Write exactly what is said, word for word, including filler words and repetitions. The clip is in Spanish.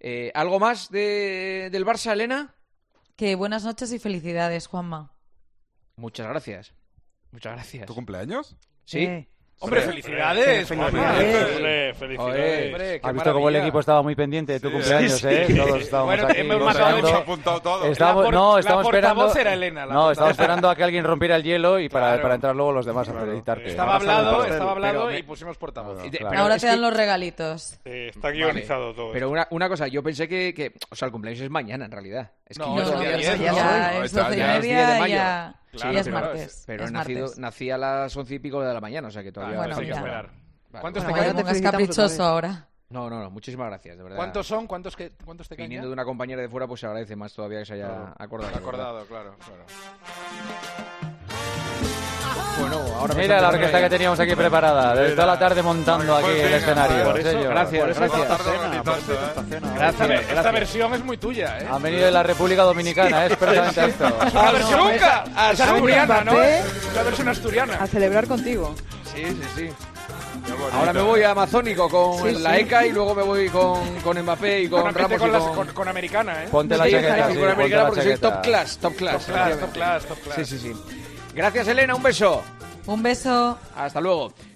Eh, ¿Algo más de, del Barça, Elena? Que buenas noches y felicidades, Juanma. Muchas gracias. Muchas gracias. ¿Tu cumpleaños? Sí. Eh. Hombre, felicidades. Hombre, felicidades. Hombre, Has visto cómo el equipo estaba muy pendiente de tu Sí, cumpleaños, sí, ¿eh? sí. Todos estábamos Bueno, aquí hemos Nos matado hemos deseando. apuntado todos. Estábamos, La por- no, la estamos esperando. portavoz era Elena, la no, estamos portavoz. esperando a que alguien rompiera el hielo y para, Claro. para entrar luego los demás a Claro. felicitarte. Estaba Ahora sale el hablado, pastel, estaba hablado pero- y pusimos portavoz. Claro. Pero Ahora es te dan que- los regalitos. Eh, está guionizado todo. Pero una, una cosa, yo pensé que, que... O sea, el cumpleaños es mañana, en realidad. Es que No, No, es no, el ya, día ya, diez, ya ¿no? es Ya, doce y ya es diez de media, mayo. ya, Claro, ya es pero- martes. Pero he es nacido, martes. nací a las once y pico de la mañana, o sea que todavía... Bueno, Bueno, hay que ya. esperar. Vale. ¿Cuántos Bueno, te no caen? te pongas felicitamos caprichoso otra ahora. No, no, no, muchísimas gracias, de verdad. ¿Cuántos son? ¿Cuántos, que, cuántos te caen? Viniendo ya? de una compañera de fuera, pues se agradece más todavía que se haya Claro. acordado. de verdad. Acordado, claro, claro. Bueno, ahora me Mira la sorprende. orquesta que teníamos aquí preparada, desde toda la tarde montando aquí el escenario. Por eso, señor. gracias, Por eso gracias. esta Tarde cena, bonito por eso esto, esta ¿eh? cena. Esta, Gracias, esta gracias. versión es muy tuya, ¿eh? Han venido de la República Dominicana, ¿eh? Precisamente a esto. ¡La versión no, esa, esa- esa esa asturiana, ¿no? Mbappé. La versión asturiana. A celebrar contigo. Sí, sí, sí. Qué bonito. Ahora me voy a Amazónico con Sí, la sí. E C A y luego me voy con, con Mbappé y con, Con, Ramos con, y las- con... con- con americana, ¿eh? Ponte la Sí, chaqueta, y sí, con ponte americana la porque soy chaqueta. top class, top class. Top class, top class, top class. Sí, sí, sí. Gracias, Elena, un beso. Un beso. Hasta luego.